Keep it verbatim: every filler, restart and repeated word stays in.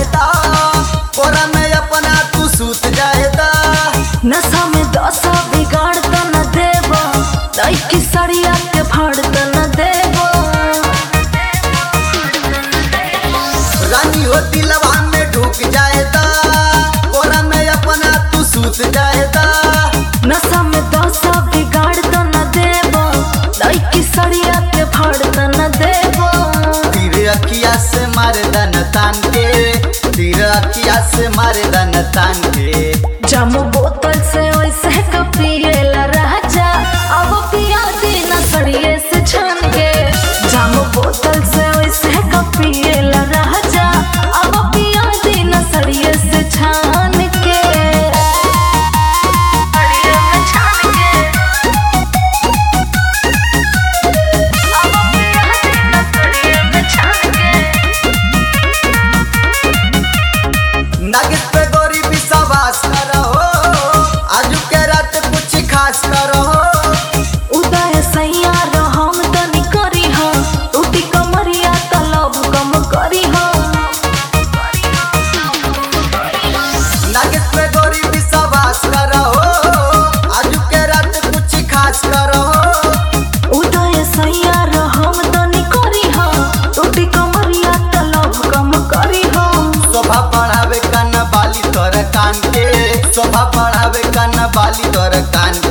जाएदा, कोरा में अपना तू सूत जाएदा। नशा में दशा बिगाड़ त न देबो, लइकी सड़िया के फाड़ त न देबो। रानी हो दिलवा में ढुक जाएदा, कोरा में अपना तू सूत जाएदा। नशा में दशा बिगाड़ त न देबो, लइकी सड़िया के फाड़ त न देबो। तीर अखिया से मारे दन तान के, तीर अखिया से मारे दन तान के। जामो बोतल से वैसे कपिएला राजा, अब पिया देना सड़िए से छान के। जामो बोतल से वैसे कपिएला राजा, अब पिया देना सड़िए से छान के। सड़िए से छान के, अब पिया देना सड़िए से छान के। नागिन पे गोरी विश्वास करो, आजू के रात कुछ खास करो। उदय सैया रहम तनी करी हो, टूटी कमरिया तलब कम करी हो। नागिन पे गोरी विश्वास करो, आजू के रात कुछ खास करो। उदय सैया रहम तनी करी हो, टूटी कमरिया तलब कम करी हो। शोभा बढ़ावे कान बाली तोर कान के, शोभा बढ़ावे कान बाली तोर कान